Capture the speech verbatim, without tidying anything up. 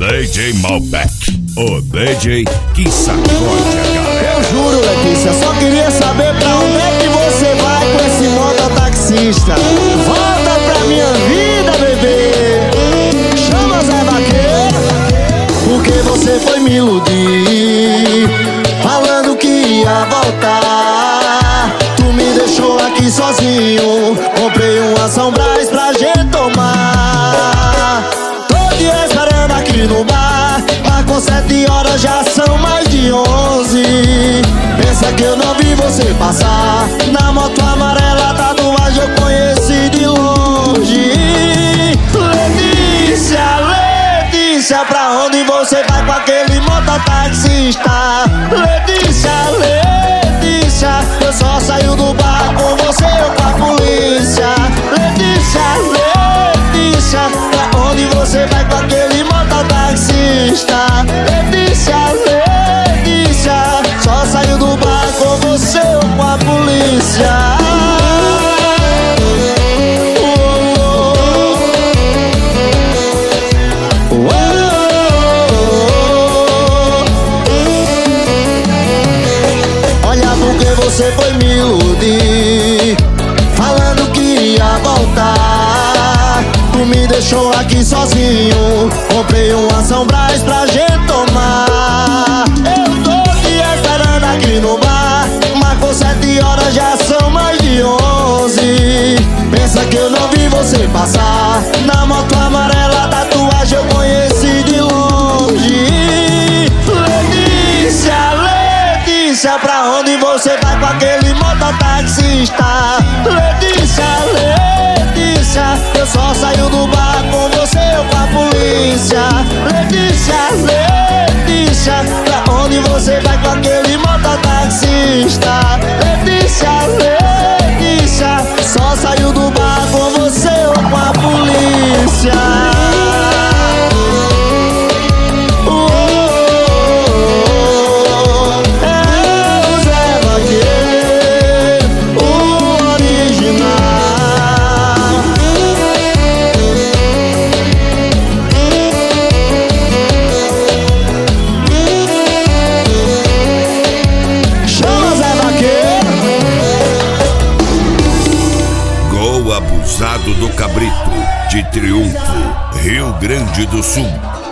D J Malbec, o D J que sacode a galera. Eu juro, Letícia, só queria saber pra onde é que você vai com esse mototaxista. Volta pra minha vida, bebê. Chama Zé Vaqueiro, porque você foi me iludir, falando que ia voltar. Tu me deixou aqui sozinho, comprei um São Brás pra gente tomar. Tô te esperando aqui no bar, marcou sete horas, já são mais de onze. Pensa que eu não vi você passar, na moto amarela, tatuagem eu conheci de longe. Letícia, Letícia, pra onde você vai com aquele mototaxista? Letícia, Letícia, eu só saio do bar com você ou com a polícia. Letícia, Letícia, pra onde você vai com aquele mototaxista? Letícia, Letícia, só saio do bar com você ou com a polícia. Você foi me iludir, falando que ia voltar. Tu me deixou aqui sozinho, comprei um São Brás pra gente tomar. Eu tô te esperando aqui no bar, marcou sete horas, já são mais de onze. Pensa que eu não vi você passar, na moto amarela, tatuagem eu conheci de longe. Letícia, Letícia, pra onde você vai com aquele mototaxista? Letícia, Letícia, eu só saio do bar com você ou com a polícia. Letícia, Letícia, pra onde você vai com aquele mototaxista? Letícia, Letícia, só saio do bar com você ou com a polícia. Abusado do Cabrito, de Triunfo, Rio Grande do Sul.